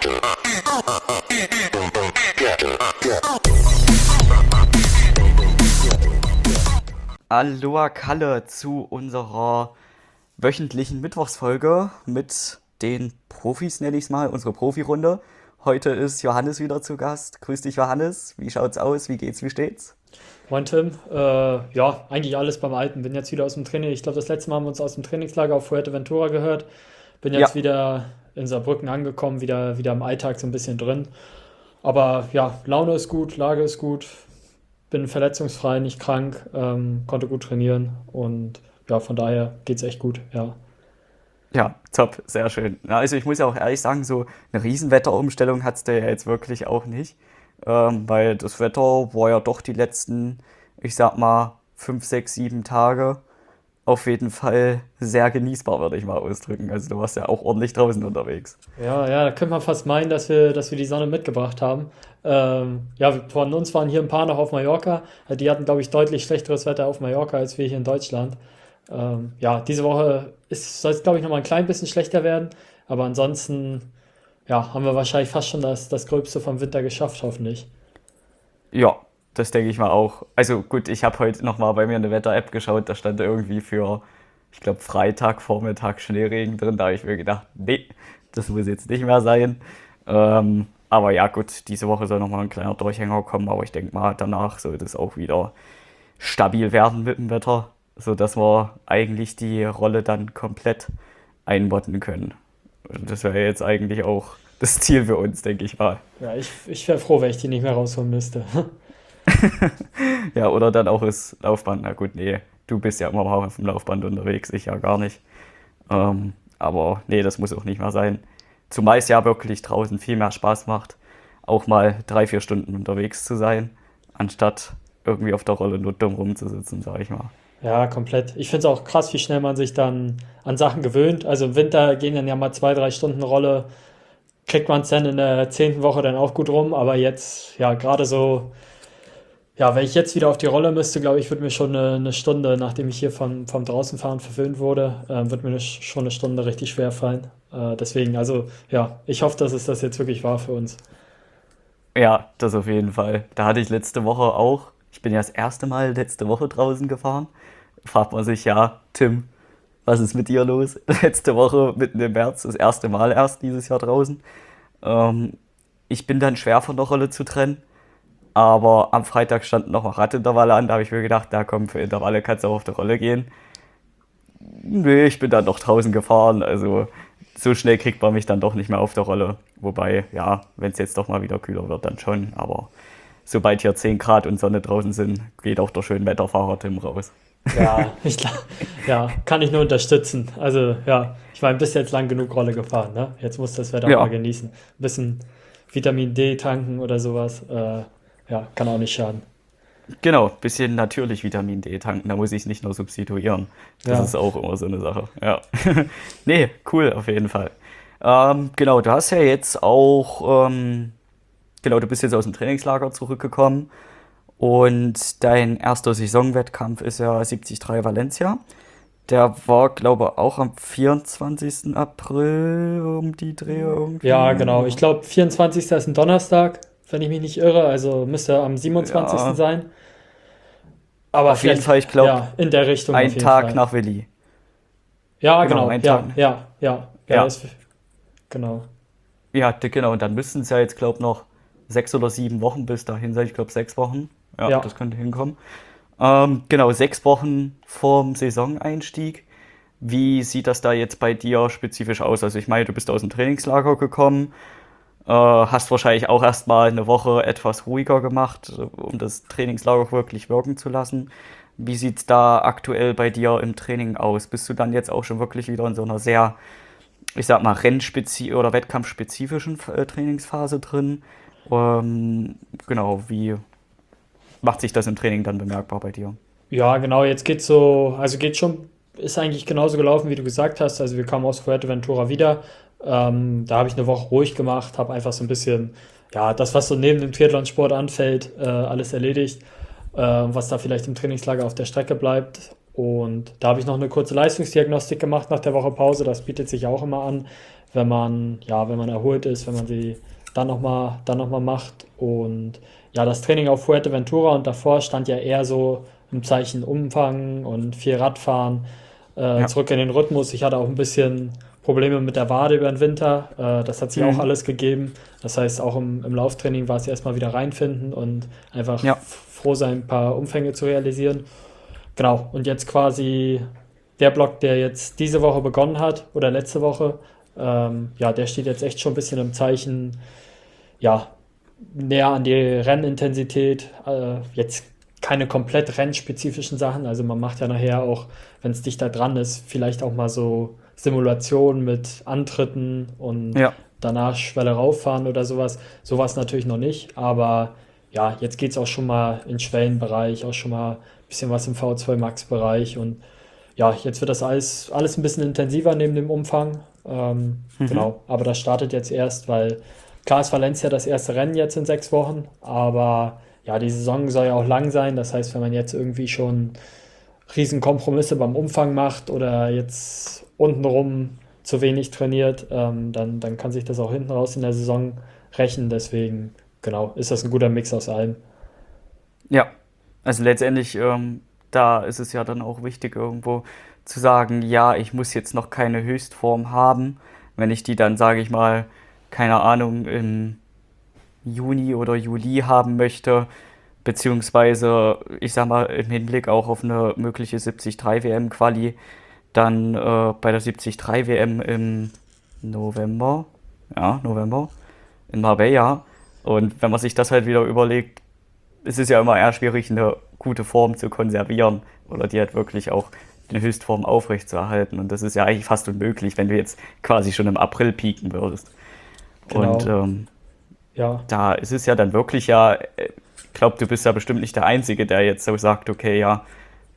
Aloha Kalle zu unserer wöchentlichen Mittwochsfolge mit den Profis, nenne ich es mal, unsere Profirunde. Heute ist Johannes wieder zu Gast. Grüß dich, Johannes. Wie schaut's aus? Wie geht's? Wie steht's? Moin Tim, ja, eigentlich alles beim Alten. Bin jetzt wieder aus dem Training. Ich glaube, das letzte Mal haben wir uns aus dem Trainingslager auf Fuerteventura gehört. Bin jetzt Ja, wieder in Saarbrücken angekommen, wieder im Alltag so ein bisschen drin. Aber ja, Laune ist gut, Lage ist gut, bin verletzungsfrei, nicht krank, konnte gut trainieren und ja, von daher geht's echt gut, ja. ja, top, sehr schön. Na, also ich muss ja auch ehrlich sagen, so eine Riesenwetterumstellung hat's da ja jetzt wirklich auch nicht. Weil das Wetter war ja doch die letzten, ich sag mal, 5, 6, 7 Tage auf jeden Fall sehr genießbar, würde ich mal ausdrücken. Also du warst ja auch ordentlich draußen unterwegs. Ja, ja, da könnte man fast meinen, dass wir die Sonne mitgebracht haben. Ja, von uns waren hier ein paar noch auf Mallorca. Die hatten, glaube ich, deutlich schlechteres Wetter auf Mallorca als wir hier in Deutschland. Ja, diese Woche soll es, glaube ich, noch mal ein klein bisschen schlechter werden. Aber ansonsten, ja, haben wir wahrscheinlich fast schon das Gröbste vom Winter geschafft, hoffentlich. Ja, das denke ich mal auch. Also gut, ich habe heute nochmal bei mir in der Wetter-App geschaut, da stand irgendwie für, ich glaube, Freitag, Vormittag Schneeregen drin. Da habe ich mir gedacht, nee, das muss jetzt nicht mehr sein. Aber ja, gut, diese Woche soll nochmal ein kleiner Durchhänger kommen, aber ich denke mal, danach sollte es auch wieder stabil werden mit dem Wetter, sodass wir eigentlich die Rolle dann komplett einbotten können. Und das wäre jetzt eigentlich auch das Ziel für uns, denke ich mal. Ja, ich wäre froh, wenn ich die nicht mehr rausholen müsste. Ja, oder dann auch das Laufband. Na gut, nee, du bist ja immer auf dem Laufband unterwegs, ich ja gar nicht. Aber nee, das muss auch nicht mehr sein. Zumal es ja wirklich draußen viel mehr Spaß macht, auch mal 3, 4 Stunden unterwegs zu sein, anstatt irgendwie auf der Rolle nur dumm rumzusitzen, sag ich mal. Ja, komplett. Ich finde es auch krass, wie schnell man sich dann an Sachen gewöhnt. Also im Winter gehen dann ja mal 2, 3 Stunden Rolle, kriegt man es dann in der 10. Woche dann auch gut rum. Aber jetzt, ja, gerade so, ja, wenn ich jetzt wieder auf die Rolle müsste, glaube ich, würde mir schon eine Stunde, nachdem ich hier vom Draußenfahren verwöhnt wurde, wird mir schon eine Stunde richtig schwer fallen. Deswegen, also ja, ich hoffe, dass es das jetzt wirklich war für uns. Ja, das auf jeden Fall. Da hatte ich letzte Woche auch, ich bin ja das erste Mal letzte Woche draußen gefahren. Fragt man sich, ja, Tim, was ist mit dir los? Letzte Woche mitten im März, das erste Mal erst dieses Jahr draußen. Ähm, Ich bin dann schwer von der Rolle zu trennen, aber am Freitag standen noch mal Radintervalle an, da habe ich mir gedacht, na komm, für Intervalle kannst du auch auf der Rolle gehen. Nee, ich bin dann noch draußen gefahren, also so schnell kriegt man mich dann doch nicht mehr auf der Rolle. Wobei, ja, wenn es jetzt doch mal wieder kühler wird, dann schon, aber sobald hier 10 Grad und Sonne draußen sind, geht auch der Schönwetterfahrer Tim raus. Ja, ja, kann ich nur unterstützen. Also ja, ich meine, bist jetzt lang genug Rolle gefahren, ne? Jetzt muss das Wetter auch mal Ja, genießen. Ein bisschen Vitamin D tanken oder sowas. Ja, kann auch nicht schaden. genau, bisschen natürlich Vitamin D tanken, da muss ich es nicht nur substituieren. Das Ja, ist auch immer so eine Sache. Ja. Nee, cool, auf jeden Fall. Genau, du hast ja jetzt auch, genau, du bist jetzt aus dem Trainingslager zurückgekommen und dein erster Saisonwettkampf ist ja 73 Valencia. Der war, glaube ich, auch am 24. April um die Dreh ja, irgendwie. genau. Ich glaube, 24. ist ein Donnerstag, wenn ich mich nicht irre. Also müsste am 27. Ja, sein. Aber auf jeden vielleicht, Fall, ich glaube, ja, in der Richtung auf ein jeden Tag Fall. nach Willi. Ja, Genau, genau. ein Tag. Ja, ja, ja. Ja, Ja, ist, genau. ja, genau. Und dann müssten es ja jetzt, glaube ich, noch 6 oder 7 Wochen bis dahin sein. Ich glaube, 6 Wochen. Ja, Ja. das könnte hinkommen. Genau, 6 Wochen vorm Saisoneinstieg. Wie sieht das da jetzt bei dir spezifisch aus? Also ich meine, du bist aus dem Trainingslager gekommen, hast wahrscheinlich auch erstmal eine Woche etwas ruhiger gemacht, um das Trainingslager wirklich wirken zu lassen. Wie sieht es da aktuell bei dir im Training aus? Bist du dann jetzt auch schon wirklich wieder in so einer sehr, ich sag mal, oder wettkampfspezifischen Trainingsphase drin? Ähm, genau, wie macht sich das im Training dann bemerkbar bei dir? Ja, genau, jetzt geht's so, also geht schon, ist eigentlich genauso gelaufen, wie du gesagt hast. Also wir kamen aus Fuerteventura wieder. Da habe ich eine Woche ruhig gemacht, habe einfach so ein bisschen, ja, das, was so neben dem Triathlonsport anfällt, alles erledigt, was da vielleicht im Trainingslager auf der Strecke bleibt. Und da habe ich noch eine kurze Leistungsdiagnostik gemacht nach der Woche Pause. Das bietet sich auch immer an, wenn man erholt ist, wenn man sie dann noch mal macht. Und ja, das Training auf Fuerteventura und davor stand ja eher so im Zeichen Umfang und viel Radfahren, Ja. zurück in den Rhythmus. Ich hatte auch ein bisschen Probleme mit der Wade über den Winter. Das hat sich auch Mhm. alles gegeben. Das heißt, auch im Lauftraining war es erstmal wieder reinfinden und einfach Ja. froh sein, ein paar Umfänge zu realisieren. Genau, und jetzt quasi der Block, der jetzt diese Woche begonnen hat oder letzte Woche, ja, der steht jetzt echt schon ein bisschen im Zeichen, ja, näher an die Rennintensität. Jetzt keine komplett rennspezifischen Sachen. Also man macht ja nachher auch, wenn es dichter dran ist, vielleicht auch mal so Simulationen mit Antritten und Ja. danach Schwelle rauffahren oder sowas. Sowas natürlich noch nicht, aber ja, jetzt geht es auch schon mal in den Schwellenbereich, auch schon mal ein bisschen was im V2 Max-Bereich und ja, jetzt wird das alles ein bisschen intensiver neben dem Umfang. Mhm. Genau, aber das startet jetzt erst, weil klar ist Valencia das erste Rennen jetzt in 6 Wochen, aber ja, die Saison soll ja auch lang sein. Das heißt, wenn man jetzt irgendwie schon riesen Kompromisse beim Umfang macht oder jetzt untenrum zu wenig trainiert, dann kann sich das auch hinten raus in der Saison rächen. Deswegen, genau, ist das ein guter Mix aus allem. Ja. Also letztendlich, da ist es ja dann auch wichtig, irgendwo zu sagen, ja, ich muss jetzt noch keine Höchstform haben. Wenn ich die dann, sage ich mal, keine Ahnung, im Juni oder Juli haben möchte, beziehungsweise, ich sag mal, im Hinblick auch auf eine mögliche 73 WM-Quali, dann bei der 73 WM im November, ja, November, in Marbella. Und wenn man sich das halt wieder überlegt, ist es ja immer eher schwierig, eine gute Form zu konservieren oder die halt wirklich auch eine Höchstform aufrechtzuerhalten. Und das ist ja eigentlich fast unmöglich, wenn du jetzt quasi schon im April pieken würdest. Und Genau, ja. da ist es ja dann wirklich ja, ich glaube, du bist ja bestimmt nicht der Einzige, der jetzt so sagt, okay, ja,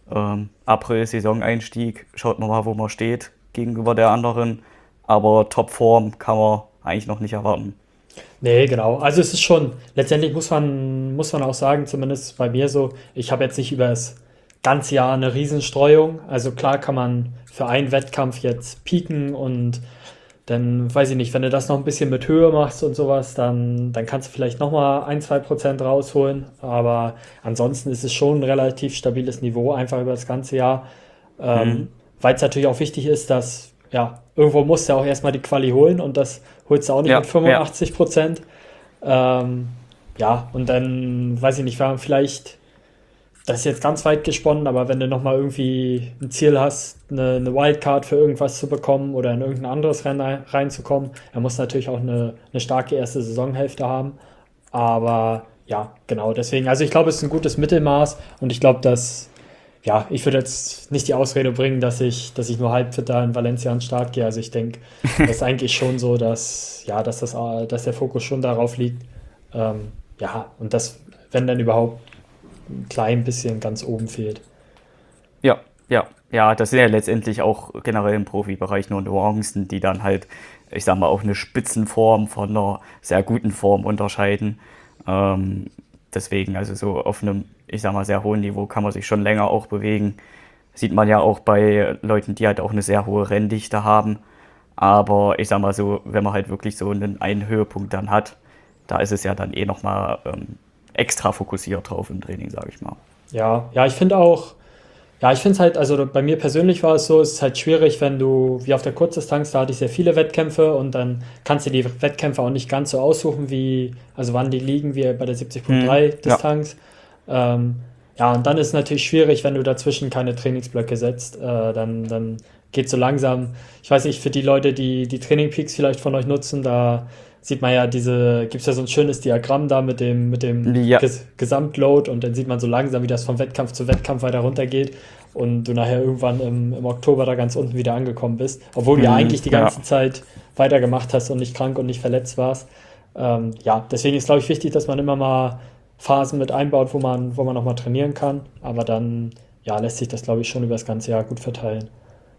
April, Saisoneinstieg, schaut man mal, wo man steht gegenüber der anderen. Aber Topform kann man eigentlich noch nicht erwarten. Nee, genau. Also es ist schon, letztendlich muss man auch sagen, zumindest bei mir so, ich habe jetzt nicht über das ganze Jahr eine Riesenstreuung. Also klar kann man für einen Wettkampf jetzt pieken und dann, weiß ich nicht, wenn du das noch ein bisschen mit Höhe machst und sowas, dann kannst du vielleicht nochmal 1, 2% rausholen. Aber ansonsten ist es schon ein relativ stabiles Niveau, einfach über das ganze Jahr. Mhm. Weil es natürlich auch wichtig ist, dass, ja, irgendwo musst du ja auch erstmal die Quali holen und das holst du auch nicht mit Ja, ja, 85%. Ähm, ja, und dann, weiß ich nicht, war vielleicht, das ist jetzt ganz weit gesponnen, aber wenn du nochmal irgendwie ein Ziel hast, eine Wildcard für irgendwas zu bekommen oder in irgendein anderes Rennen reinzukommen, er muss natürlich auch eine starke erste Saisonhälfte haben. Aber ja, genau, deswegen, also ich glaube, es ist ein gutes Mittelmaß und ich glaube, dass, ja, ich würde jetzt nicht die Ausrede bringen, dass ich nur halbfit da in Valencia an den Start gehe. Also ich denke, das ist eigentlich schon so, dass, ja, dass der Fokus schon darauf liegt. Ja, und das, wenn dann überhaupt ein klein bisschen ganz oben fehlt. ja, ja, ja, das sind ja letztendlich auch generell im Profibereich nur Nuancen, die dann halt, ich sag mal, auch eine Spitzenform von einer sehr guten Form unterscheiden. Ähm, deswegen, also so auf einem, ich sag mal, sehr hohen Niveau kann man sich schon länger auch bewegen. Sieht man ja auch bei Leuten, die halt auch eine sehr hohe Renndichte haben. Aber ich sag mal so, wenn man halt wirklich so einen Höhepunkt dann hat, da ist es ja dann eh nochmal extra fokussiert drauf im Training, sage ich mal. Ja, ja, ich finde auch, ja, ich finde es halt, also bei mir persönlich war es so, es ist halt schwierig, wenn du, wie auf der Kurzdistanz, da hatte ich sehr viele Wettkämpfe und dann kannst du die Wettkämpfe auch nicht ganz so aussuchen, wie, also wann die liegen, wie bei der Mhm. 70,3 Ja, Distanz. Ähm, ja, und dann ist es natürlich schwierig, wenn du dazwischen keine Trainingsblöcke setzt, dann geht so langsam. Ich weiß nicht, für die Leute, die die Training Peaks vielleicht von euch nutzen, da sieht man ja gibt es ja so ein schönes Diagramm da mit dem ja, Gesamtload und dann sieht man so langsam, wie das von Wettkampf zu Wettkampf weiter runtergeht und du nachher irgendwann im Oktober da ganz unten wieder angekommen bist, obwohl du ja mhm. eigentlich die Ja, ganze Zeit weitergemacht hast und nicht krank und nicht verletzt warst. Ja, deswegen ist, glaube ich, wichtig, dass man immer mal Phasen mit einbaut, wo man nochmal trainieren kann, aber dann, ja, lässt sich das, glaube ich, schon über das ganze Jahr gut verteilen.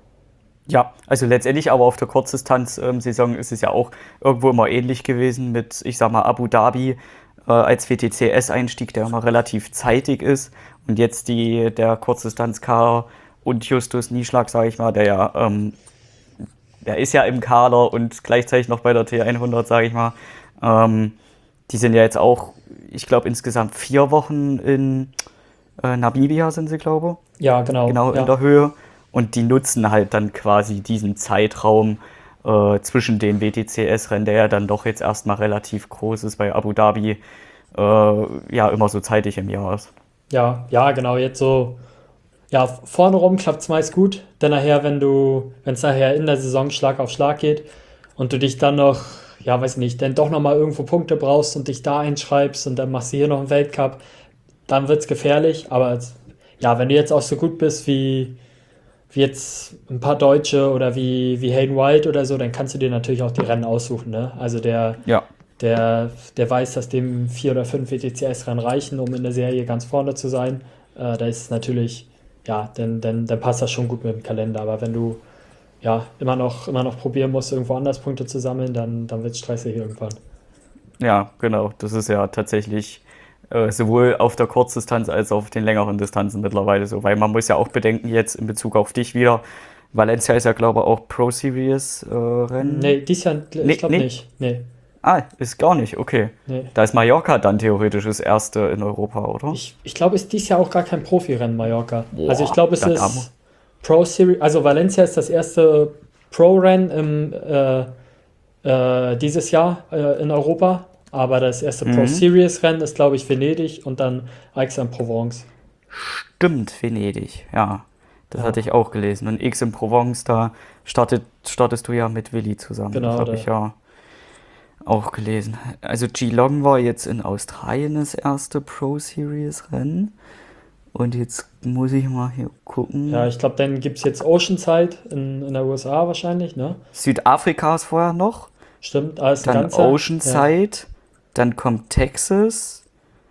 ja, also letztendlich aber auf der Kurzdistanz-Saison ist es ja auch irgendwo immer ähnlich gewesen mit, ich sag mal, Abu Dhabi als WTCS-Einstieg, der immer relativ zeitig ist und jetzt der Kurzdistanz-Kader und Justus Nieschlag, sage ich mal, der ist ja im Kader und gleichzeitig noch bei der T100, sage ich mal. Die sind ja jetzt auch, ich glaube, insgesamt 4 Wochen in Namibia sind sie, glaube ich. Ja, genau. Genau in Ja. der Höhe. Und die nutzen halt dann quasi diesen Zeitraum zwischen den WTCS-Rennen, der ja dann doch jetzt erstmal relativ groß ist, bei Abu Dhabi ja immer so zeitig im Jahr ist. Ja, ja, genau. Jetzt so, ja, vorne rum klappt es meist gut. Dann nachher, wenn es nachher in der Saison Schlag auf Schlag geht und du dich dann noch, ja, weiß nicht, dann doch nochmal irgendwo Punkte brauchst und dich da einschreibst und dann machst du hier noch einen Weltcup, dann wird es gefährlich. Aber ja, wenn du jetzt auch so gut bist wie jetzt ein paar Deutsche oder wie Hayden White oder so, dann kannst du dir natürlich auch die Rennen aussuchen, ne? Also Ja, der weiß, dass dem 4 oder 5 WTCS-Rennen reichen, um in der Serie ganz vorne zu sein. Da ist es natürlich, ja, dann passt das schon gut mit dem Kalender. Aber wenn du ja immer noch probieren musst, irgendwo anders Punkte zu sammeln, dann wird es stressig irgendwann. ja, genau. Das ist ja tatsächlich sowohl auf der Kurzdistanz als auch auf den längeren Distanzen mittlerweile so. Weil man muss ja auch bedenken, jetzt in Bezug auf dich wieder, Valencia ist ja, glaube ich, auch Pro Series Rennen. Nee, dies Jahr, ich Nee, glaube nee. nicht. Nee, Ah, ist gar nicht, okay. nee. Da ist Mallorca dann theoretisch das erste in Europa, oder? Ich glaube, ist dies Jahr auch gar kein Profirennen, Mallorca. Also ich Boah, glaube, es da ist Pro Series, also Valencia ist das erste Pro-Rennen dieses Jahr in Europa, aber das erste Pro Mhm. Series Rennen ist, glaube ich, Venedig und dann Aix-en-Provence. Stimmt, Venedig, ja. Das Ja, hatte ich auch gelesen. Und Aix-en-Provence, da startest du ja mit Willi zusammen. Das genau, habe ich ja auch gelesen. Also Geelong war jetzt in Australien das erste Pro Series Rennen. Und jetzt muss ich mal hier ja, gucken. ich glaube, dann gibt es jetzt Oceanside in der USA wahrscheinlich, ne? Südafrika ist vorher noch, Stimmt, alles ein dann ganzer. Ja, Oceanside, dann kommt Texas.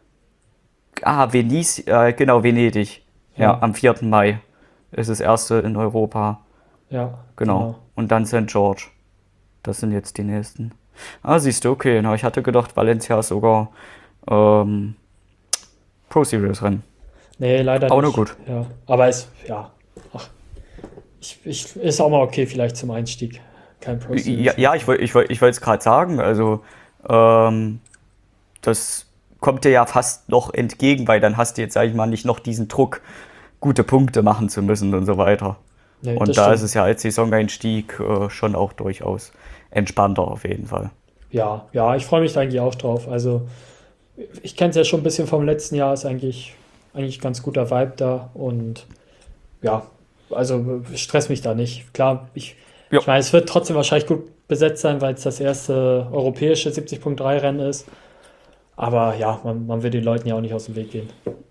Genau, Venedig. Ja, ja, am 4. Mai ist das erste in Europa. ja, Genau. genau. Und dann St. George. Das sind jetzt die nächsten. Ah, siehst du, okay. Na, ich hatte gedacht, Valencia ist sogar ähm, Pro Series Rennen. Nee, leider Auch nur nicht. gut. Ja, aber ja, ach, ist auch mal okay vielleicht zum Einstieg. Kein Pro Ja, Series Rennen. ja, ich wollte es gerade sagen. Also, ähm, das kommt dir ja fast noch entgegen, weil dann hast du jetzt, sag ich mal, nicht noch diesen Druck, gute Punkte machen zu müssen und so weiter. Nee, das Und da ist stimmt. es ja als Saisoneinstieg schon auch durchaus entspannter auf jeden Fall. Ja, ja, ich freue mich da eigentlich auch drauf. Also, ich kenne es ja schon ein bisschen vom letzten Jahr, ist eigentlich ganz guter Vibe da und ja, also stress mich da nicht. Klar, Ja, ich meine, es wird trotzdem wahrscheinlich gut besetzt sein, weil es das erste europäische 70.3 Rennen ist. Aber ja, man will den Leuten ja auch nicht aus dem Weg gehen.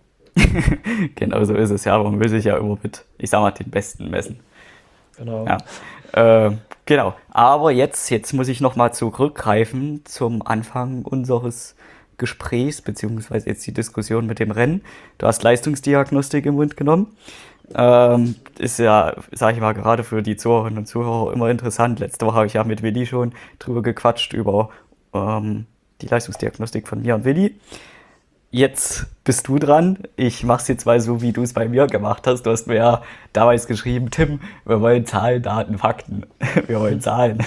genau so ist es ja. Man will sich ja immer mit, ich sag mal, den Besten messen. Genau. Ja, genau. Aber jetzt muss ich nochmal zurückgreifen zum Anfang unseres Gesprächs, beziehungsweise jetzt die Diskussion mit dem Rennen. Du hast Leistungsdiagnostik im Mund genommen. Ist ja, sag ich mal, gerade für die Zuhörerinnen und Zuhörer immer interessant. Letzte Woche habe ich ja mit Willi schon drüber gequatscht, über die Leistungsdiagnostik von mir und Willi. Jetzt bist du dran. Ich mach's jetzt mal so, wie du es bei mir gemacht hast. Du hast mir ja damals geschrieben, Tim, wir wollen Zahlen, Daten, Fakten. Wir wollen Zahlen.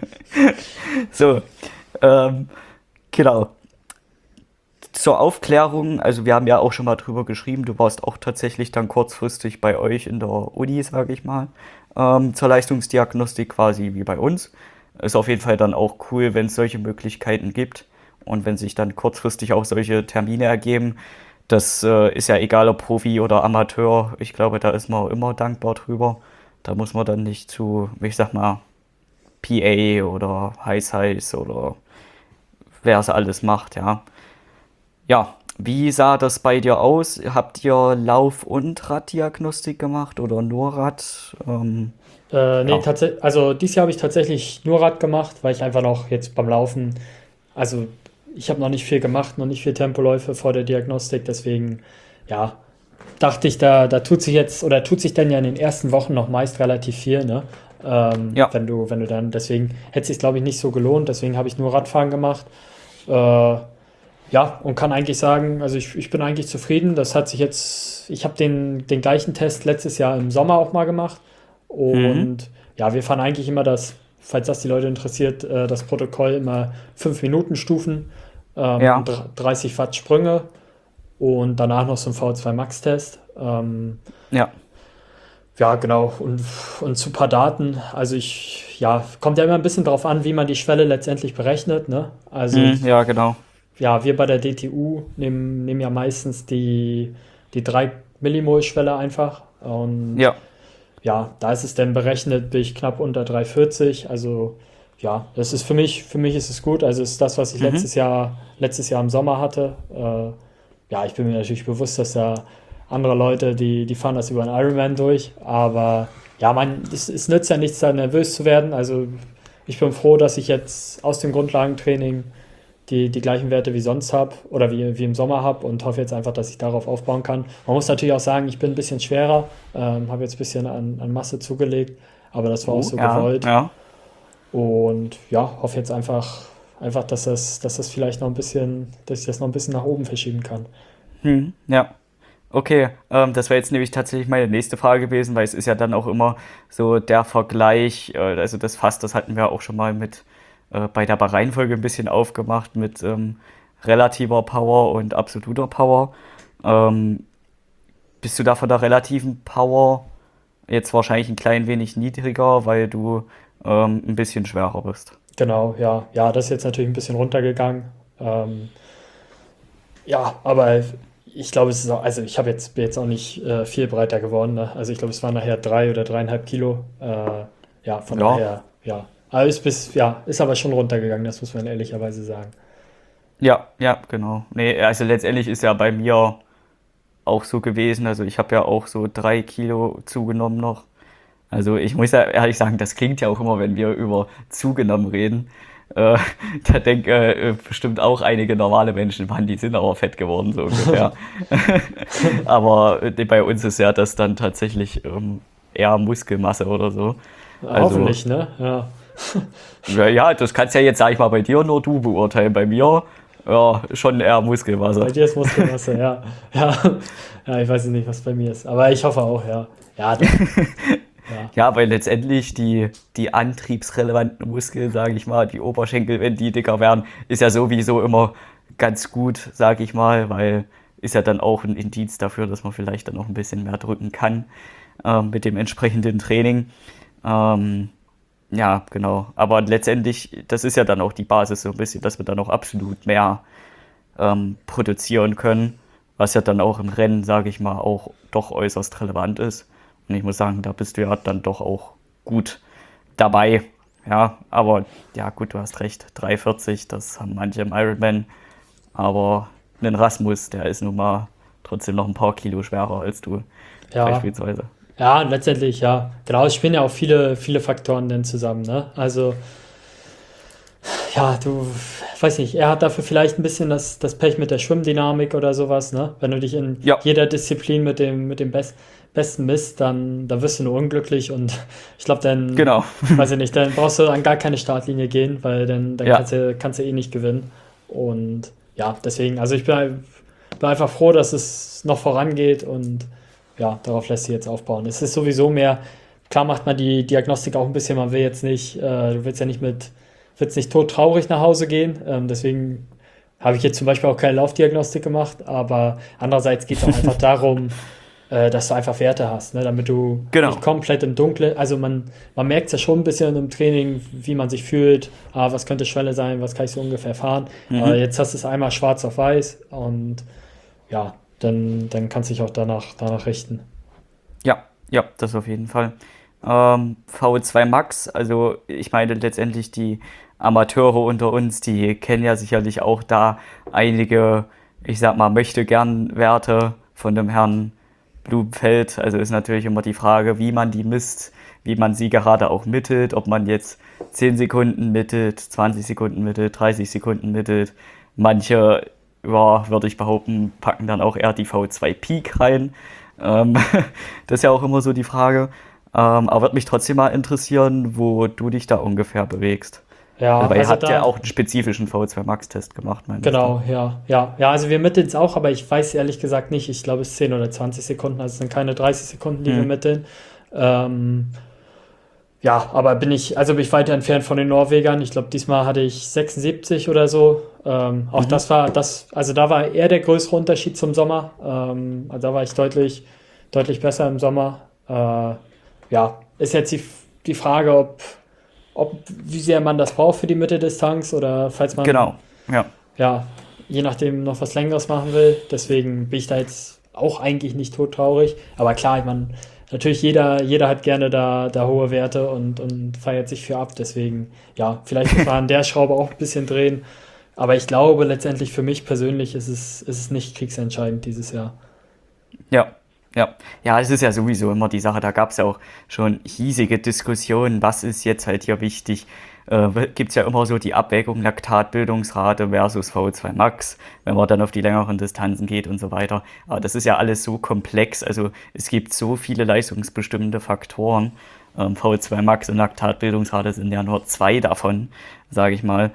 So, ähm, genau. Zur Aufklärung, also wir haben ja auch schon mal drüber geschrieben, du warst auch tatsächlich dann kurzfristig bei euch in der Uni, sage ich mal, zur Leistungsdiagnostik quasi wie bei uns. Ist auf jeden Fall dann auch cool, wenn es solche Möglichkeiten gibt und wenn sich dann kurzfristig auch solche Termine ergeben. Das ist ja egal, ob Profi oder Amateur. Ich glaube, da ist man immer dankbar drüber. Da muss man dann nicht zu, ich sag mal, PA oder Heiß oder wer es alles macht, ja. Ja, wie sah das bei dir aus? Habt ihr Lauf- und Raddiagnostik gemacht oder nur Rad? Nee, Ja, tatsächlich, also dieses Jahr habe ich tatsächlich nur Rad gemacht, weil ich einfach noch jetzt beim Laufen, also ich habe noch nicht viel gemacht, noch nicht viel Tempoläufe vor der Diagnostik, deswegen, ja, dachte ich, da tut sich jetzt oder tut sich dann ja in den ersten Wochen noch meist relativ viel, ne? ja, Wenn du dann, deswegen hätte es sich, glaube ich, nicht so gelohnt, deswegen habe ich nur Radfahren gemacht. Äh, Ja, und kann eigentlich sagen, also ich bin eigentlich zufrieden. Das hat sich jetzt, ich habe den gleichen Test letztes Jahr im Sommer auch mal gemacht. Mhm. Und ja, wir fahren eigentlich immer das, falls das die Leute interessiert, das Protokoll immer 5 Minuten Stufen, Ja, 30 Watt Sprünge und danach noch so ein V2 Max-Test. ja. Ja, genau. Und zu paar Daten. Also ja, kommt ja immer ein bisschen drauf an, wie man die Schwelle letztendlich berechnet, ne? Also Mhm, ja, genau. ja, wir bei der DTU nehmen ja meistens die 3 Millimol-Schwelle einfach. Und Ja. ja, da ist es dann berechnet, bin ich knapp unter 3,40. Also ja, das ist für mich ist es gut. Also ist das, was ich Mhm. letztes Jahr im Sommer hatte. Ja, ich bin mir natürlich bewusst, dass da andere Leute, die fahren das über einen Ironman durch. Aber ja, es nützt ja nichts, da nervös zu werden. Also ich bin froh, dass ich jetzt aus dem Grundlagentraining die gleichen Werte wie sonst habe oder wie im Sommer habe und hoffe jetzt einfach, dass ich darauf aufbauen kann. Man muss natürlich auch sagen, ich bin ein bisschen schwerer, habe jetzt ein bisschen an Masse zugelegt, aber das war auch so Ja, gewollt. ja. Und ja, hoffe jetzt einfach, dass das vielleicht noch ein bisschen, dass ich das noch ein bisschen nach oben verschieben kann. Ja. Okay, das wäre jetzt nämlich tatsächlich meine nächste Frage gewesen, weil es ist ja dann auch immer so der Vergleich, also das Fass, das hatten wir auch schon mal mit bei der Reihenfolge ein bisschen aufgemacht mit relativer Power und absoluter Power. Ähm, Bist du da von der relativen Power jetzt wahrscheinlich ein klein wenig niedriger, weil du ein bisschen schwerer bist? Genau, ja. Ja, das ist jetzt natürlich ein bisschen runtergegangen. Ähm, ja, aber ich glaube, es ist auch, also bin jetzt auch nicht viel breiter geworden. Ne? Also ich glaube, es waren nachher 3 oder 3,5 Kilo. Ja, von Ja, daher, ja. Aber ist aber schon runtergegangen, das muss man ehrlicherweise sagen. ja, ja, genau. Nee, also letztendlich ist ja bei mir auch so gewesen. Also ich habe ja auch so 3 Kilo zugenommen noch. Also ich muss ja ehrlich sagen, das klingt ja auch immer, wenn wir über zugenommen reden. Äh, Da denken bestimmt auch einige normale Menschen, Mann, die sind aber fett geworden, so ungefähr. Aber bei uns ist ja das dann tatsächlich eher Muskelmasse oder so. Also, Hoffentlich, ne? Ja. ja, das kannst ja jetzt, sag ich mal, bei dir nur du beurteilen. Bei mir, ja, schon eher Muskelmasse. Bei dir ist Muskelmasse, ja. Ja. Ja, ich weiß nicht, was bei mir ist. Aber ich hoffe auch, ja. Ja, doch. Ja. Ja, weil letztendlich die antriebsrelevanten Muskeln, sage ich mal, die Oberschenkel, wenn die dicker werden, ist ja sowieso immer ganz gut, sage ich mal, weil ist ja dann auch ein Indiz dafür, dass man vielleicht dann noch ein bisschen mehr drücken kann mit dem entsprechenden Training. Ähm, ja, genau. Aber letztendlich, das ist ja dann auch die Basis so ein bisschen, dass wir dann auch absolut mehr produzieren können, was ja dann auch im Rennen, sage ich mal, auch doch äußerst relevant ist. Und ich muss sagen, da bist du ja dann doch auch gut dabei. Ja, aber ja, gut, du hast recht. 3,40, das haben manche im Ironman. Aber ein Rasmus, der ist nun mal trotzdem noch ein paar Kilo schwerer als du, Ja. beispielsweise. Ja, letztendlich, ja. Genau, es spielen ja auch viele Faktoren denn zusammen, ne? Also, ja, weiß nicht, er hat dafür vielleicht ein bisschen das Pech mit der Schwimmdynamik oder sowas, ne? Wenn du dich in Ja, jeder Disziplin mit dem Besten misst, dann wirst du nur unglücklich und ich glaube, dann, genau. weiß ich nicht, dann brauchst du an gar keine Startlinie gehen, weil dann Ja, kannst du eh nicht gewinnen. Und ja, deswegen, also bin einfach froh, dass es noch vorangeht und ja, darauf lässt sich jetzt aufbauen. Es ist sowieso mehr, klar macht man die Diagnostik auch ein bisschen, man will jetzt nicht, du willst ja nicht willst nicht todtraurig nach Hause gehen. Deswegen habe ich jetzt zum Beispiel auch keine Laufdiagnostik gemacht, aber andererseits geht es auch einfach darum, dass du einfach Werte hast, ne, damit du nicht genau. komplett im Dunkeln, also man merkt es ja schon ein bisschen im Training, wie man sich fühlt, was könnte Schwelle sein, was kann ich so ungefähr fahren, aber Mhm. jetzt hast du es einmal schwarz auf weiß und ja, dann kannst du dich auch danach richten. Ja, ja, das auf jeden Fall. V2 Max, also ich meine letztendlich die Amateure unter uns, die kennen ja sicherlich auch da einige, ich sag mal, möchte gern Werte von dem Herrn Blumenfeld. Also ist natürlich immer die Frage, wie man die misst, wie man sie gerade auch mittelt, ob man jetzt 10 Sekunden mittelt, 20 Sekunden mittelt, 30 Sekunden mittelt. Manche, ja, würde ich behaupten, packen dann auch eher die V2 Peak rein. Ähm, Das ist ja auch immer so die Frage. Aber würde mich trotzdem mal interessieren, wo du dich da ungefähr bewegst. Ja, Weil ihr also habt ja da, auch einen spezifischen VO2 Max-Test gemacht, meintest du. genau, ja, ja. Ja, also wir mitteln es auch, aber ich weiß ehrlich gesagt nicht. Ich glaube, es sind 10 oder 20 Sekunden, also es sind keine 30 Sekunden, die wir Hm. mitteln. Ähm, ja, aber also bin ich weit entfernt von den Norwegern. Ich glaube, diesmal hatte ich 76 oder so. Auch Mhm. das war also da war eher der größere Unterschied zum Sommer. Also da war ich deutlich besser im Sommer. Ja, ist jetzt die Frage, wie sehr man das braucht für die Mitteldistanz oder falls man, Genau, ja. ja, je nachdem noch was Längeres machen will. Deswegen bin ich da jetzt auch eigentlich nicht todtraurig. Aber klar, ich meine, natürlich jeder hat gerne da hohe Werte und feiert sich für ab. Deswegen, ja, vielleicht muss man an der Schraube auch ein bisschen drehen. Aber ich glaube, letztendlich für mich persönlich ist es nicht kriegsentscheidend dieses Jahr. Ja, ja. Ja, es ist ja sowieso immer die Sache, da gab es ja auch schon hiesige Diskussionen, was ist jetzt halt hier wichtig. Gibt es ja immer so die Abwägung Laktatbildungsrate versus VO2 Max, wenn man dann auf die längeren Distanzen geht und so weiter. Aber das ist ja alles so komplex, also es gibt so viele leistungsbestimmende Faktoren. VO2 Max und Laktatbildungsrate sind ja nur zwei davon, sage ich mal.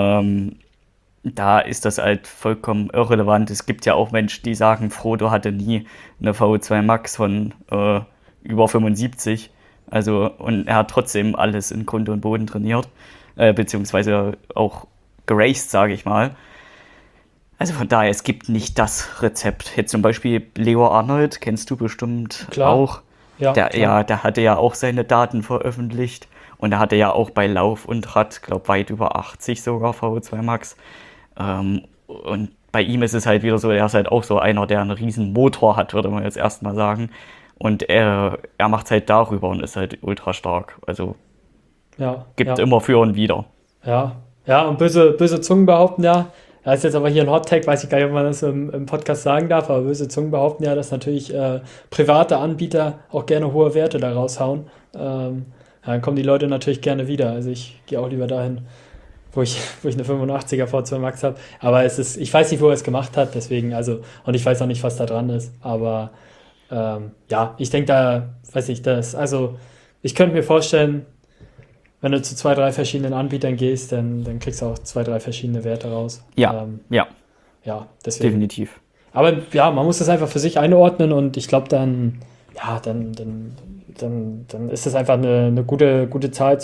Da ist das halt vollkommen irrelevant. Es gibt ja auch Menschen, die sagen, Frodo hatte nie eine VO2 Max von über 75. Also, und er hat trotzdem alles in Grund und Boden trainiert, beziehungsweise auch geraced, sage ich mal. Also von daher, es gibt nicht das Rezept. Jetzt zum Beispiel Leo Arnold, kennst du bestimmt Klar, auch. ja, Der, klar. ja, der hatte ja auch seine Daten veröffentlicht. Und er hatte ja auch bei Lauf und Rad, glaube weit über 80 sogar VO2 Max. Und bei ihm ist es halt wieder so, er ist halt auch so einer, der einen riesen Motor hat, würde man jetzt erstmal sagen. Und er macht es halt darüber und ist halt ultra stark. Also Ja, gibt ja. immer für und wider. Ja, ja, und böse Zungen behaupten ja, da ist jetzt aber hier ein Hot Take, weiß ich gar nicht, ob man das im Podcast sagen darf, aber böse Zungen behaupten ja, dass natürlich private Anbieter auch gerne hohe Werte da raushauen. Ja, dann kommen die Leute natürlich gerne wieder. Also ich gehe auch lieber dahin, wo ich eine 85er V2 Max habe. Aber ich weiß nicht, wo er es gemacht hat, deswegen, also, und ich weiß auch nicht, was da dran ist. Aber ja, ich denke da, weiß ich, also ich könnte mir vorstellen, wenn du zu zwei, drei verschiedenen Anbietern gehst, dann kriegst du auch zwei, drei verschiedene Werte raus. Ja, ja, Ja, deswegen. definitiv. Aber ja, man muss das einfach für sich einordnen und ich glaube dann, ja, dann ist das einfach eine gute Zahl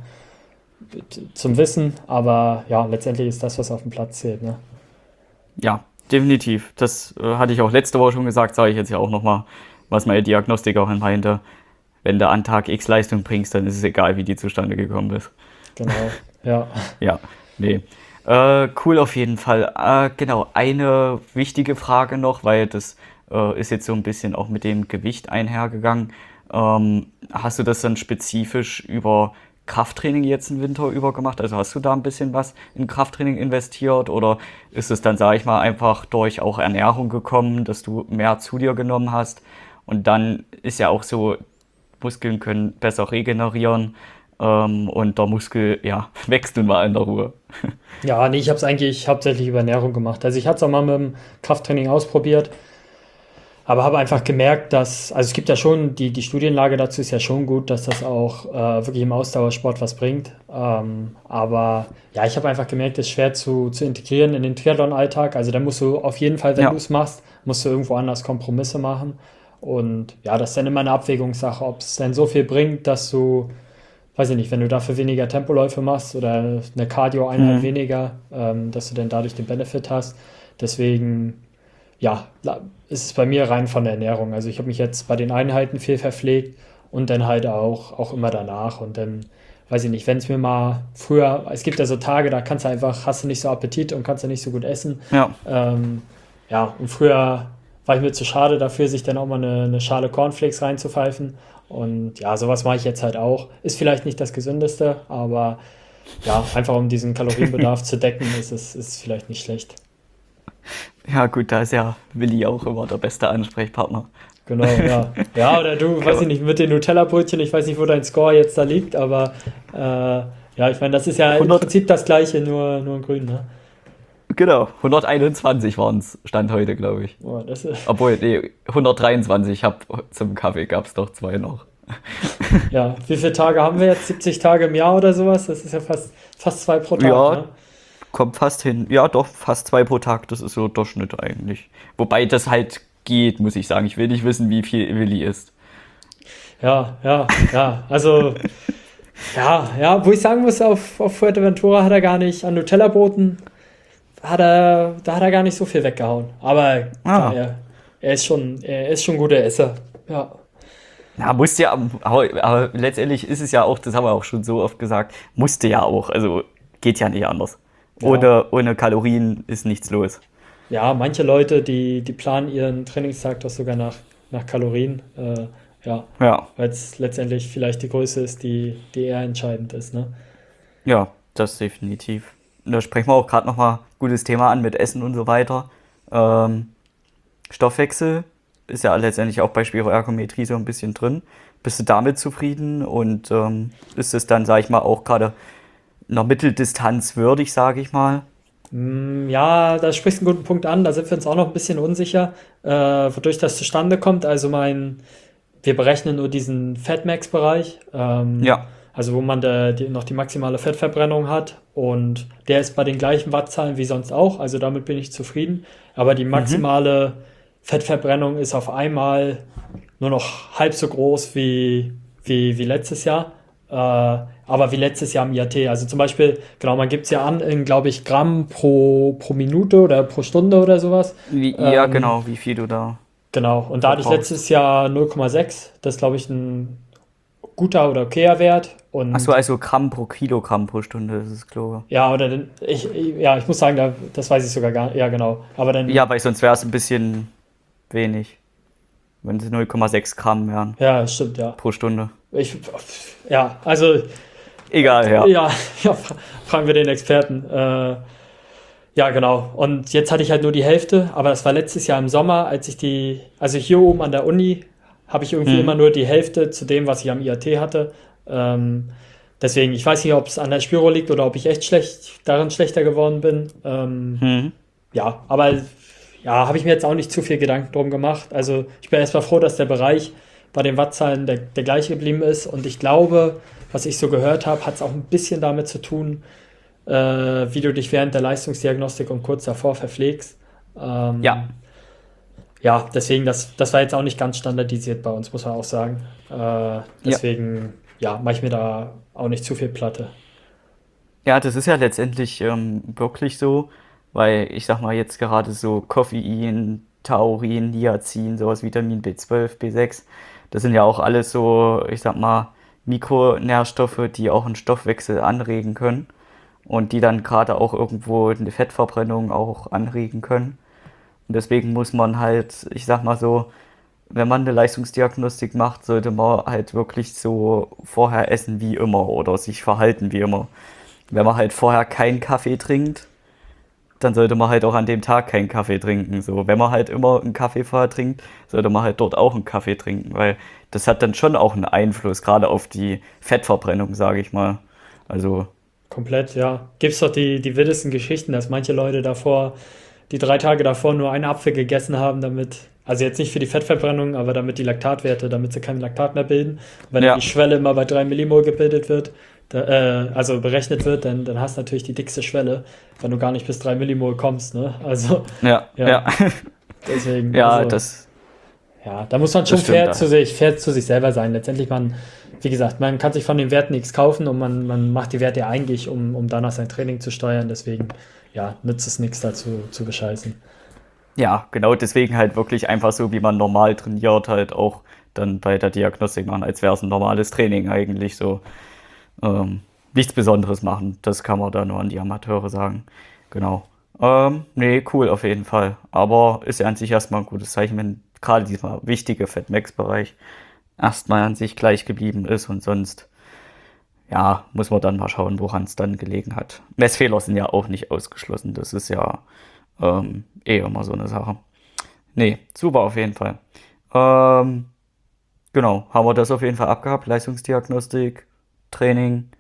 zum Wissen. Aber ja, letztendlich ist das, was auf dem Platz zählt, ne? Ja, definitiv. Das hatte ich auch letzte Woche schon gesagt, sage ich jetzt ja auch nochmal, was meine Diagnostik auch meinte. Wenn du an Tag X Leistung bringst, dann ist es egal, wie die zustande gekommen ist. Genau. Ja. Ja, nee. Cool auf jeden Fall. Genau, eine wichtige Frage noch, weil das ist jetzt so ein bisschen auch mit dem Gewicht einhergegangen. Hast du das dann spezifisch über Krafttraining jetzt im Winter über gemacht? Also hast du da ein bisschen was in Krafttraining investiert oder ist es dann, sage ich mal, einfach durch auch Ernährung gekommen, dass du mehr zu dir genommen hast? Und dann ist ja auch so, Muskeln können besser regenerieren und der Muskel, ja, wächst nun mal in der Ruhe. Ja, nee, ich habe es eigentlich hauptsächlich über Ernährung gemacht. Also ich hatte es auch mal mit dem Krafttraining ausprobiert. Aber habe einfach gemerkt, also es gibt ja schon, die Studienlage dazu ist ja schon gut, dass das auch wirklich im Ausdauersport was bringt. Aber ja, ich habe einfach gemerkt, es ist schwer zu integrieren in den Triathlon-Alltag. Also da musst du auf jeden Fall, wenn du Ja, es machst, musst du irgendwo anders Kompromisse machen. Und ja, das ist dann immer eine Abwägungssache, ob es denn so viel bringt, dass du, weiß ich nicht, wenn du dafür weniger Tempoläufe machst oder eine Cardio-Einheit hm, weniger, dass du dann dadurch den Benefit hast. Deswegen ja, ist es bei mir rein von der Ernährung. Also ich habe mich jetzt bei den Einheiten viel verpflegt und dann halt auch immer danach. Und dann, weiß ich nicht, wenn es mir mal früher, es gibt ja so Tage, da hast du nicht so Appetit und kannst du nicht so gut essen. ja, Ähm, ja, und früher war ich mir zu schade dafür, sich dann auch mal eine Schale Cornflakes reinzupfeifen. Und ja, sowas mache ich jetzt halt auch. Ist vielleicht nicht das Gesündeste, aber ja, einfach um diesen Kalorienbedarf zu decken, ist es vielleicht nicht schlecht. ja gut, da ist ja Willi auch immer der beste Ansprechpartner. Genau, ja. Ja, oder du, weiß ich nicht, mit den Nutella-Brötchen, ich weiß nicht, wo dein Score jetzt da liegt, aber ja, ich meine, das ist ja im 100, Prinzip das Gleiche, nur in grün, ne? genau, 121 waren es, Stand heute, glaube ich. Boah, das ist, Obwohl, nee, 123, zum Kaffee gab es doch zwei noch. Ja, wie viele Tage haben wir jetzt? 70 Tage im Jahr oder sowas? Das ist ja fast zwei pro Tag, Ja, ne? kommt fast hin. Ja, doch, fast 2 pro Tag, das ist so Durchschnitt eigentlich. Wobei das halt geht, muss ich sagen. Ich will nicht wissen, wie viel Willi isst. Ja, ja, ja. Also, ja, wo ich sagen muss, auf Fuerteventura hat er gar nicht, an Nutella-Broten da hat er gar nicht so viel weggehauen. Aber klar, Ah. er ist schon ein guter Esser. Ja. Ja, musste ja, aber letztendlich ist es ja auch, das haben wir auch schon so oft gesagt, musste ja auch. Also geht ja nicht anders. Ja, Ohne Kalorien ist nichts los. ja, manche Leute, die planen ihren Trainingstag doch sogar nach Kalorien. Ja, Ja, weil es letztendlich vielleicht die Größe ist, die eher entscheidend ist, ne? ja, das definitiv. Und da sprechen wir auch gerade nochmal gutes Thema an mit Essen und so weiter. Ähm, Stoffwechsel ist ja letztendlich auch bei Spiroergometrie so ein bisschen drin. Bist du damit zufrieden und ist es dann, sag ich mal, auch gerade einer Mitteldistanz würdig, sage ich mal? Ja, da sprichst du einen guten Punkt an. Da sind wir uns auch noch ein bisschen unsicher, wodurch das zustande kommt. Also wir berechnen nur diesen Fatmax-Bereich, Ja. also wo man noch die maximale Fettverbrennung hat. Und der ist bei den gleichen Wattzahlen wie sonst auch. Also damit bin ich zufrieden. Aber die Mhm. maximale Fettverbrennung ist auf einmal nur noch halb so groß wie letztes Jahr. Aber wie letztes Jahr im IAT. Also zum Beispiel, genau, man gibt es ja an in, glaube ich, Gramm pro Minute oder pro Stunde oder sowas. Ja, Ähm, genau, wie viel du da genau, und da hatte ich verbrauchst. letztes Jahr 0,6. Das ist, glaube ich, ein guter oder okayer Wert. Ach so, Und also Gramm pro Kilogramm pro Stunde ist es, glaube ja, ja, ich muss sagen, das weiß ich sogar gar nicht. Ja, genau. Aber ich. Ja, dann, weil sonst wäre es ein bisschen wenig, wenn es 0,6 Gramm wären ja, stimmt, ja. pro Stunde. Ich, ja, also, Egal, ja. ja, ja, fragen wir den Experten. Ja, genau. Und jetzt hatte ich halt nur die Hälfte, aber das war letztes Jahr im Sommer, also hier oben an der Uni habe ich irgendwie immer Mhm. nur die Hälfte zu dem, was ich am IAT hatte. Ähm, deswegen, ich weiß nicht, ob es an der Spiro liegt oder ob ich echt darin schlechter geworden bin. Mhm. Ja, aber ja, habe ich mir jetzt auch nicht zu viel Gedanken drum gemacht. Also ich bin erstmal froh, dass der Bereich bei den Wattzahlen der gleiche geblieben ist. Und ich glaube, was ich so gehört habe, hat es auch ein bisschen damit zu tun, wie du dich während der Leistungsdiagnostik und kurz davor verpflegst. Ja, Ja, deswegen, das war jetzt auch nicht ganz standardisiert bei uns, muss man auch sagen. ja. Deswegen, ja, mache ich mir da auch nicht zu viel Platte. Ja, das ist ja letztendlich wirklich so, weil ich sag mal jetzt gerade so Koffein, Taurin, Niacin, sowas Vitamin B12, B6, das sind ja auch alles so, ich sag mal, Mikronährstoffe, die auch einen Stoffwechsel anregen können und die dann gerade auch irgendwo eine Fettverbrennung auch anregen können. Und deswegen muss man halt, ich sag mal so, wenn man eine Leistungsdiagnostik macht, sollte man halt wirklich so vorher essen wie immer oder sich verhalten wie immer. Wenn man halt vorher keinen Kaffee trinkt, dann sollte man halt auch an dem Tag keinen Kaffee trinken. So, wenn man halt immer einen Kaffee vorher trinkt, sollte man halt dort auch einen Kaffee trinken, weil das hat dann schon auch einen Einfluss, gerade auf die Fettverbrennung, sage ich mal. Also, Komplett, ja. Gibt's doch die wildesten Geschichten, dass manche Leute die 3 Tage davor nur einen Apfel gegessen haben, also jetzt nicht für die Fettverbrennung, aber damit die Laktatwerte, damit sie kein Laktat mehr bilden. Und wenn dann die ja, Schwelle immer bei 3 Millimol gebildet wird, also berechnet wird, dann hast du natürlich die dickste Schwelle, wenn du gar nicht bis 3 Millimol kommst, ne? Also, ja, ja, ja, deswegen, ja, also. das, Ja, da muss man schon das stimmt da. fair zu sich selber sein. Letztendlich, wie gesagt, man kann sich von den Werten nichts kaufen und man macht die Werte ja eigentlich, um danach sein Training zu steuern. Deswegen, ja, nützt es nichts dazu zu bescheißen. Ja, genau deswegen halt wirklich einfach so, wie man normal trainiert, halt auch dann bei der Diagnostik machen, als wäre es ein normales Training eigentlich so. Nichts Besonderes machen, das kann man da nur an die Amateure sagen. Genau. Nee, cool auf jeden Fall. Aber ist ja an sich erstmal ein gutes Zeichen, wenn gerade dieser wichtige Fatmax-Bereich erstmal an sich gleich geblieben ist und sonst, ja, muss man dann mal schauen, woran es dann gelegen hat. Messfehler sind ja auch nicht ausgeschlossen, das ist ja eh immer so eine Sache. Nee, super auf jeden Fall. Ähm, genau, haben wir das auf jeden Fall abgehabt, Leistungsdiagnostik, Training.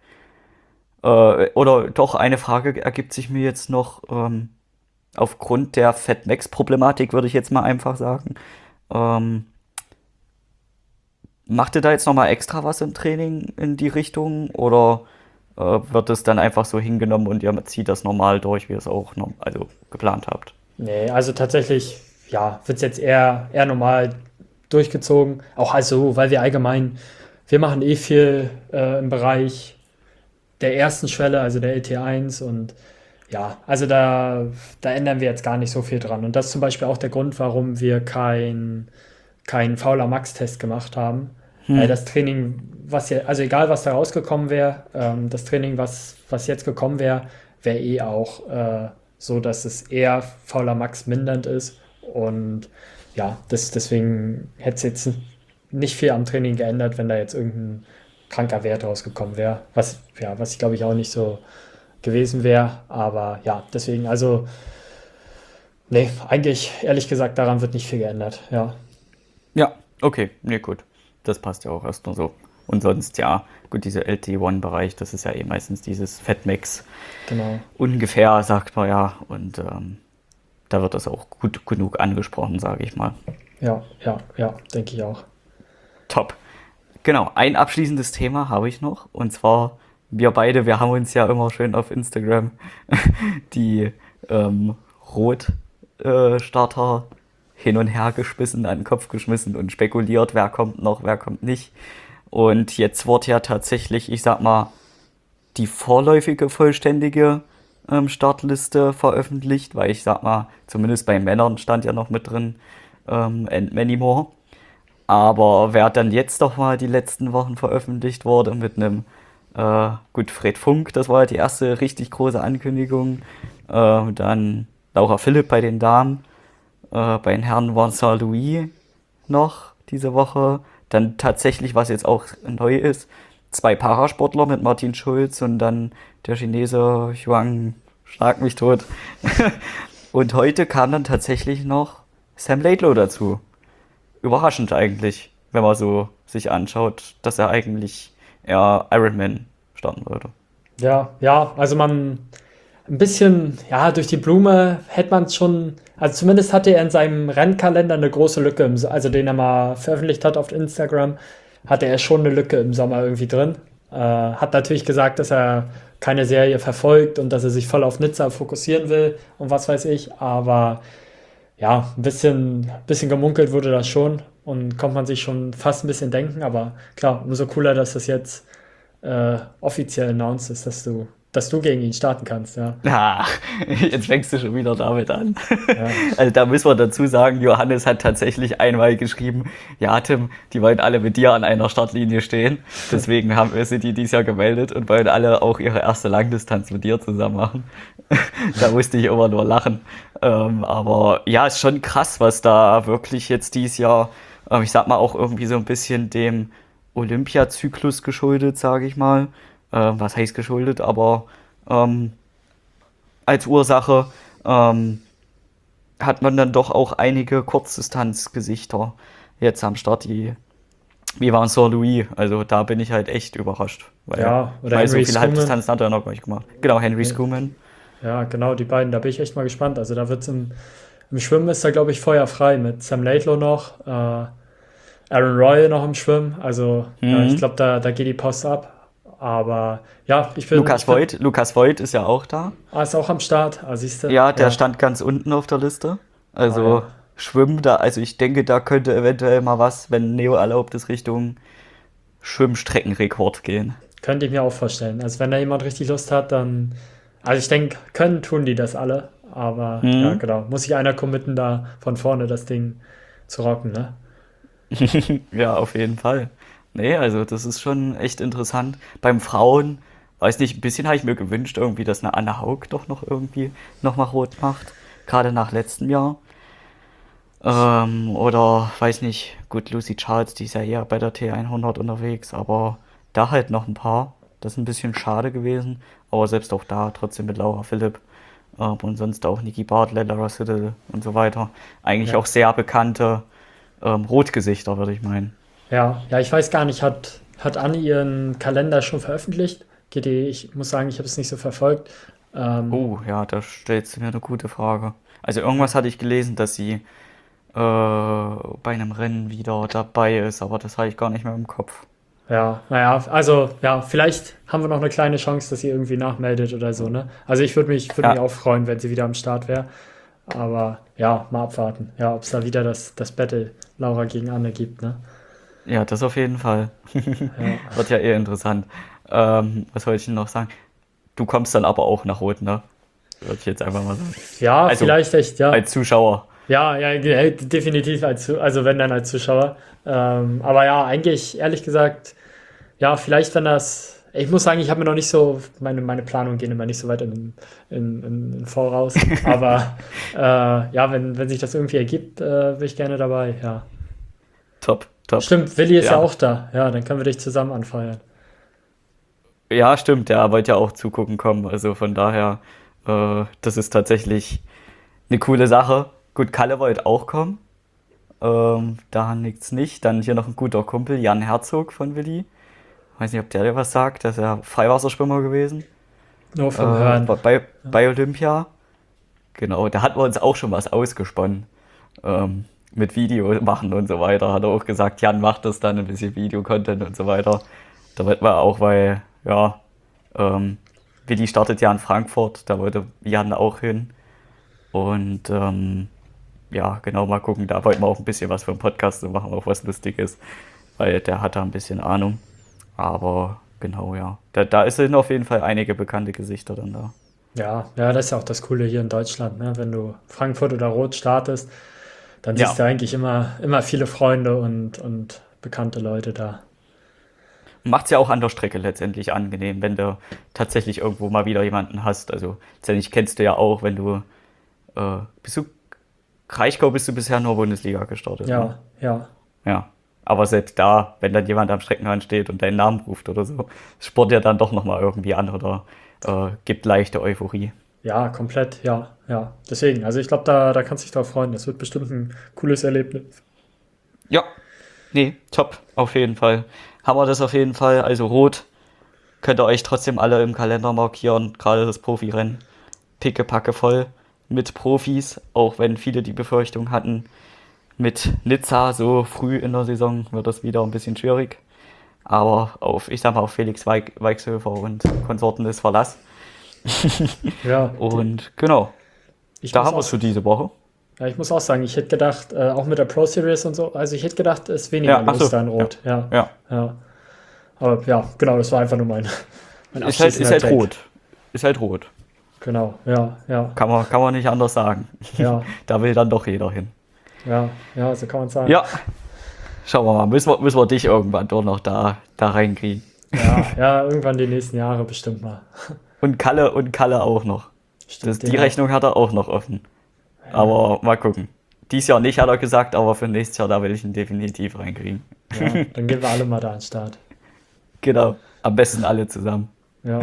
Oder doch eine Frage ergibt sich mir jetzt noch aufgrund der Fatmax-Problematik, würde ich jetzt mal einfach sagen. Ähm, Macht ihr da jetzt nochmal extra was im Training in die Richtung oder wird es dann einfach so hingenommen und ihr zieht das normal durch, wie ihr es auch also geplant habt? Nee, also tatsächlich, ja, wird es jetzt eher normal durchgezogen. Auch also, weil wir machen eh viel im Bereich der ersten Schwelle, also der LT1 und ja, also da ändern wir jetzt gar nicht so viel dran. Und das ist zum Beispiel auch der Grund, warum wir kein fauler Max-Test gemacht haben. Weil Hm. das Training, also egal was da rausgekommen wäre, das Training, was jetzt gekommen wäre, wäre eh auch so, dass es eher fauler Max mindernd ist. Und ja, deswegen hätte es jetzt nicht viel am Training geändert, wenn da jetzt irgendein kranker Wert rausgekommen wäre. Was ich glaube ich auch nicht so gewesen wäre. Aber ja, deswegen, also, nee, eigentlich, ehrlich gesagt, daran wird nicht viel geändert. Ja, Ja, okay, nee, gut. Das passt ja auch erst nur so. Und sonst, ja, gut, dieser LT1-Bereich, das ist ja eh meistens dieses Fatmax genau. ungefähr, sagt man ja. Und da wird das auch gut genug angesprochen, sage ich mal. Ja, denke ich auch. Top. Genau, ein abschließendes Thema habe ich noch. Und zwar, wir haben uns ja immer schön auf Instagram die Rotstarter hin und her geschmissen, an den Kopf geschmissen und spekuliert, wer kommt noch, wer kommt nicht. Und jetzt wurde ja tatsächlich, ich sag mal, die vorläufige vollständige Startliste veröffentlicht, weil ich sag mal, zumindest bei Männern stand ja noch mit drin, and many more. Aber wer dann jetzt doch mal die letzten Wochen veröffentlicht wurde mit einem, gut, Fred Funk, das war ja die erste richtig große Ankündigung. Dann Laura Philipp bei den Damen. Bei den Herren war Saint-Louis noch diese Woche. Dann tatsächlich, was jetzt auch neu ist, 2 Parasportler mit Martin Schulz und dann der Chinese Huang, schlag mich tot. Und heute kam dann tatsächlich noch Sam Laidlow dazu. Überraschend eigentlich, wenn man so sich anschaut, dass er eigentlich eher Ironman starten würde. Ja, also ein bisschen, ja, durch die Blume hätte man es schon, also zumindest hatte er in seinem Rennkalender eine große Lücke, also den er mal veröffentlicht hat auf Instagram, hatte er schon eine Lücke im Sommer irgendwie drin. Hat natürlich gesagt, dass er keine Serie verfolgt und dass er sich voll auf Nizza fokussieren will und was weiß ich, aber ja, bisschen gemunkelt wurde das schon und kommt man sich schon fast ein bisschen denken, aber klar, umso cooler, dass das jetzt offiziell announced ist, dass du gegen ihn starten kannst, ja. Ah, jetzt fängst du schon wieder damit an. Ja, Also da müssen wir dazu sagen, Johannes hat tatsächlich einmal geschrieben, ja Tim, die wollen alle mit dir an einer Startlinie stehen. Deswegen haben wir sie dieses Jahr gemeldet und wollen alle auch ihre erste Langdistanz mit dir zusammen machen. Da musste ich immer nur lachen. Aber ja, ist schon krass, was da wirklich jetzt dieses Jahr, ich sag mal auch irgendwie so ein bisschen dem Olympiazyklus geschuldet, sage ich mal. Was heißt geschuldet, aber als Ursache hat man dann doch auch einige Kurzdistanzgesichter jetzt am Start, wie war Saint-Louis, also da bin ich halt echt überrascht, ja, oder weil so Henry viele Skuman. Halbdistanzen hat er noch gar nicht gemacht. Genau, Henry Skuman. Ja, genau, die beiden, da bin ich echt mal gespannt. Also da wird's im Schwimmen ist da, glaube ich, feuerfrei mit Sam Laidlow noch, Aaron Royal noch im Schwimmen. Also ja, ich Mhm. glaube, da geht die Post ab. Aber ja, Lukas Voigt ist ja auch da. ist auch am Start. Ah, siehst du? Ja, der Ja. stand ganz unten auf der Liste. Ah Also ja. Schwimmen da, also ich denke, da könnte eventuell mal was, wenn Neo erlaubt ist, Richtung Schwimmstreckenrekord gehen. Könnte ich mir auch vorstellen. Also wenn da jemand richtig Lust hat, dann. Also ich denke, tun die das alle. Aber ja, Mhm. genau. Muss sich einer committen, da von vorne das Ding zu rocken, ne? Ja, auf jeden Fall. Nee, also das ist schon echt interessant. Beim Frauen, weiß nicht, ein bisschen habe ich mir gewünscht, irgendwie, dass eine Anne Haug doch noch irgendwie nochmal rot macht. Gerade nach letztem Jahr. Oder, weiß nicht, gut, Lucy Charles, die ist ja eher bei der T100 unterwegs, aber da halt noch ein paar. Das ist ein bisschen schade gewesen. Aber selbst auch da, trotzdem mit Laura Philipp. Und sonst auch Nikki Bartlett, Lara Siddle und so weiter. Eigentlich Ja. auch sehr bekannte Rotgesichter, würde ich meinen. Ja, ich weiß gar nicht, hat Anne ihren Kalender schon veröffentlicht? Ich muss sagen, ich habe es nicht so verfolgt. Ähm, Oh, ja, da stellst du mir eine gute Frage. Also irgendwas hatte ich gelesen, dass sie bei einem Rennen wieder dabei ist, aber das habe ich gar nicht mehr im Kopf. Ja, naja, also ja, vielleicht haben wir noch eine kleine Chance, dass sie irgendwie nachmeldet oder so, ne? Also ich würde mich Ja, auch freuen, wenn sie wieder am Start wäre. Aber ja, mal abwarten. Ja, ob es da wieder das Battle Laura gegen Anne gibt, ne? ja, das auf jeden Fall. Ja, Wird ja eher interessant. Was wollte ich denn noch sagen? Du kommst dann aber auch nach Rot, ne? Würde ich jetzt einfach mal sagen. ja, Also vielleicht echt, ja. als Zuschauer. Ja, ja, definitiv also wenn dann als Zuschauer. Aber ja, eigentlich, ehrlich gesagt, ja, vielleicht wenn das. Ich muss sagen, ich habe mir noch nicht so, meine Planungen gehen immer nicht so weit in Voraus. Aber ja, wenn sich das irgendwie ergibt, bin ich gerne dabei, ja. Top, top. Stimmt, Willi ist ja Ja. auch da. Ja, dann können wir dich zusammen anfeuern. Ja, stimmt, der wollte ja auch zugucken kommen. Also von daher, das ist tatsächlich eine coole Sache. Gut, Kalle wollte auch kommen. Daran liegt's nicht. Dann hier noch ein guter Kumpel, Jan Herzog von Willi. Weiß nicht, ob der dir was sagt. Der ist ja Freiwasserschwimmer gewesen. Nur vom Hören. Bei Olympia. Genau, da hatten wir uns auch schon was ausgesponnen. Mit Video machen und so weiter. Hat er auch gesagt, Jan macht das dann, ein bisschen Videocontent und so weiter. Da wollten wir auch, weil, ja, Willi startet ja in Frankfurt, da wollte Jan auch hin. Und ja, genau, mal gucken, da wollten wir auch ein bisschen was für einen Podcast so machen, auch was Lustiges, weil der hat da ein bisschen Ahnung. Aber genau, ja. Da sind auf jeden Fall einige bekannte Gesichter dann da. Ja, ja, das ist ja auch das Coole hier in Deutschland, ne? Wenn du Frankfurt oder Rot startest, dann siehst Ja, du eigentlich immer viele Freunde und bekannte Leute da. macht es ja auch an der Strecke letztendlich angenehm, wenn du tatsächlich irgendwo mal wieder jemanden hast. Also, letztendlich kennst du ja auch, wenn du, bist du, Kraichgau bist du bisher nur Bundesliga gestartet, ne? Ja, ja, Ja. Aber selbst da, wenn dann jemand am Streckenrand steht und deinen Namen ruft oder so, spornt ja dann doch nochmal irgendwie an oder gibt leichte Euphorie. ja, komplett, ja, ja. Deswegen, also ich glaube, da kannst du dich drauf freuen. Das wird bestimmt ein cooles Erlebnis. Ja, nee, top, auf jeden Fall. Haben wir das auf jeden Fall. Also Rot könnt ihr euch trotzdem alle im Kalender markieren, gerade das Profirennen. Pickepacke voll mit Profis, auch wenn viele die Befürchtung hatten, mit Nizza so früh in der Saison wird das wieder ein bisschen schwierig. Aber ich sag mal, auf Felix Weichselhofer und Konsorten ist Verlass. Ja, Und genau, ich da muss haben wir auch, es für diese Woche. ja, ich muss auch sagen, ich hätte gedacht, auch mit der Pro Series und so, also ich hätte gedacht, es ist weniger Ja, ach los so, da in ja, Rot. Ja, ja. ja. Aber ja, genau, das war einfach nur mein Ist abschließender halt Take. rot. Ist halt rot. Genau, ja, ja, Kann man nicht anders sagen. ja, Da will dann doch jeder hin. ja, ja, so kann man sagen. Ja, schauen wir mal. Müssen wir dich irgendwann doch noch da reinkriegen. Ja, ja, irgendwann die nächsten Jahre bestimmt mal. Und Kalle auch noch. Stimmt, Die Rechnung hat er auch noch offen. Aber mal gucken. Dies Jahr nicht, hat er gesagt, aber für nächstes Jahr, da will ich ihn definitiv reinkriegen. ja, dann gehen wir alle mal da an den Start. Genau. Am besten alle zusammen. Ja,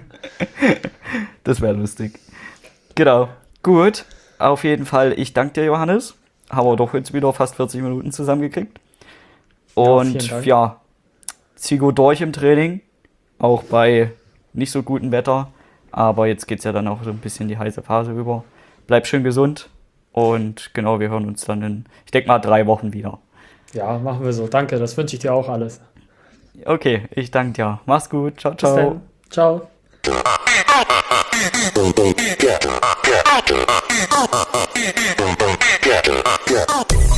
Das wäre lustig. Genau. Gut. Auf jeden Fall, ich danke dir, Johannes. Haben wir doch jetzt wieder fast 40 Minuten zusammengekriegt. ja, vielen Und Dank. ja, zieh gut durch im Training. Auch bei nicht so gutem Wetter. Aber jetzt geht es ja dann auch so ein bisschen die heiße Phase über. Bleib schön gesund. Und genau, wir hören uns dann in, ich denke mal, 3 Wochen wieder. Ja, machen wir so. Danke, das wünsche ich dir auch alles. Okay, ich danke dir. Mach's gut. Ciao, Bis ciao. dann. Ciao. Get